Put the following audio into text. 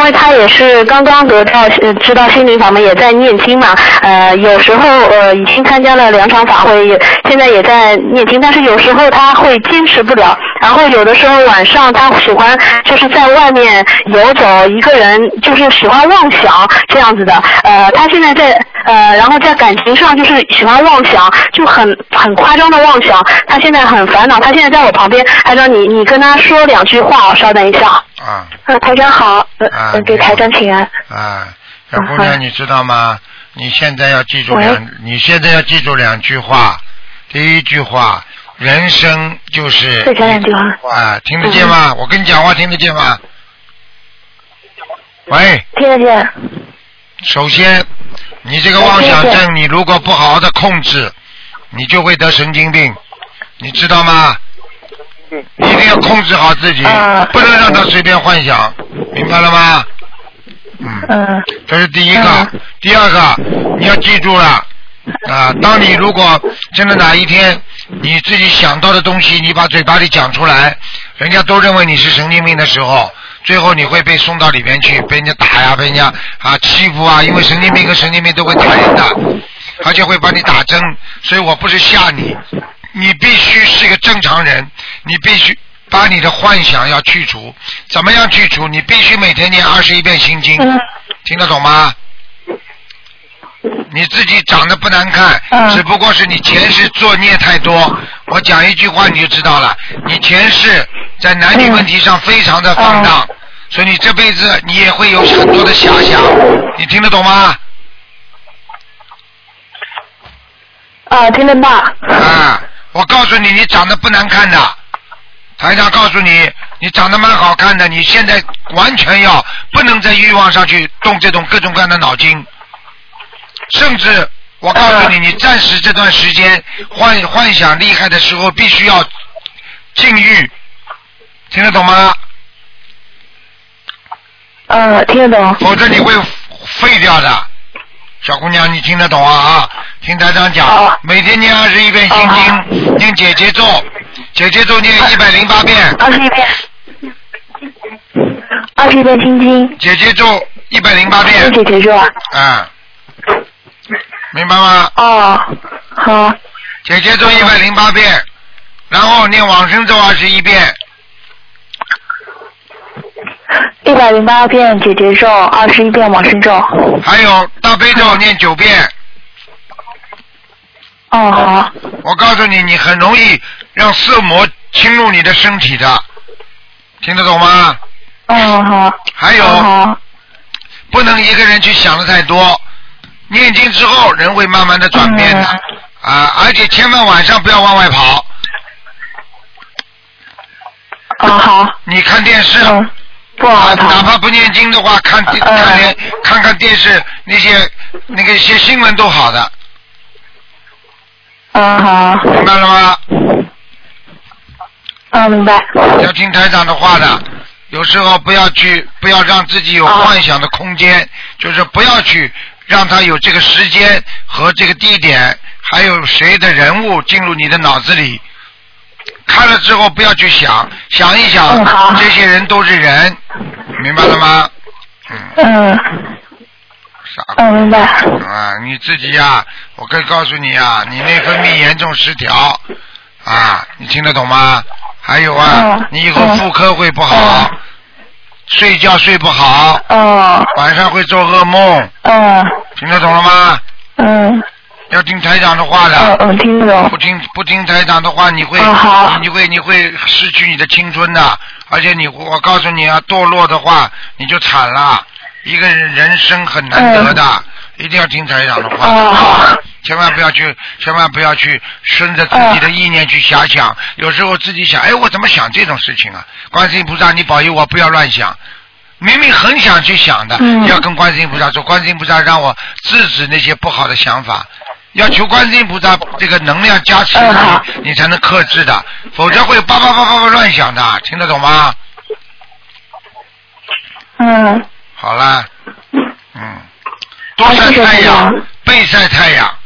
为他也是刚刚得到知道心灵法门，也在念经嘛。有时候已经参加了2场法会，现在也在念经，但是有时候他会坚持不了。然后有的时候晚上他喜欢就是在外面游走，一个人就是喜欢妄想这样子的。他现在在然后在感情上就是喜欢妄想，就很夸张的妄想。他现在很烦恼，他现在在我旁边，台长你跟他说2句话，稍等一下。台长好，给台长请安。 小姑娘，你知道吗？你现在要记住2句话。第一句话，人生就是再讲2句话。 听得见吗？我跟你讲话听得见吗？喂。 听得见。 首先，你这个妄想症，你如果不好好的控制，你就会得神经病，你知道吗？你一定要控制好自己，不能让他随便幻想，明白了吗？这是第一个。第二个，你要记住了当你如果真的哪一天你自己想到的东西，你把嘴巴里讲出来，人家都认为你是神经病的时候，最后你会被送到里面去，被人家打呀，被人家欺负因为神经病跟神经病都会打人的，而且会把你打针。所以我不是吓你，你必须是个正常人，你必须把你的幻想要去除。怎么样去除？你必须每天念21遍心经，听得懂吗？你自己长得不难看，只不过是你前世作孽太多。我讲一句话你就知道了，你前世在男女问题上非常的放荡，所以你这辈子你也会有很多的遐想，你听得懂吗？ 听得到。 我告诉你，你长得不难看的，台长告诉你，你长得蛮好看的，你现在完全不能在欲望上去动这种各种各样的脑筋，甚至我告诉你，你暂时这段时间幻想厉害的时候，必须要禁欲，听得懂吗？ 听得懂。 否则你会废掉的。小姑娘，你听得懂听台长讲，每天念21遍心经，念解结咒，解结咒念108遍。 21遍。21遍心经。 解结咒108遍。 解结咒明白吗？ 好。 解结咒108遍，然后念往生咒21遍。 108遍解结咒，21遍往生咒。 还有大悲咒念9遍。 好。 我告诉你，你很容易让色魔侵入你的身体的，听得懂吗？ 好。 还有，不能一个人去想的太多，念经之后人会慢慢的转变的而且千万晚上不要往外跑。 好。 你看电视。 不好哪怕不念经的话，看看电视那些新闻都好的。 好。 明白了吗？ 明白。 要听台长的话的，有时候不要让自己有幻想的空间，就是不要去让他有这个时间和这个地点，还有谁的人物进入你的脑子里。看了之后不要去想一想，这些人都是人，明白了吗？ 明白。 你自己我可以告诉你你内分泌严重失调你听得懂吗？还有你以后妇科会不好，睡觉睡不好，晚上会做噩梦，听得懂了吗？要听台长的话的。 听得懂。 不听台长的话，你会失去你的青春的，而且我告诉你堕落的话你就惨了。一个人生很难得的，一定要听台长的话。千万不要去顺着自己的意念去遐想。有时候自己想，我怎么想这种事情观世音菩萨，你保佑我不要乱想。明明很想去想的，要跟观世音菩萨说，观世音菩萨让我制止那些不好的想法。要求观世音菩萨这个能量加持你才能克制的，否则会叭乱想的，听得懂吗？好了，多晒太阳，背晒太阳，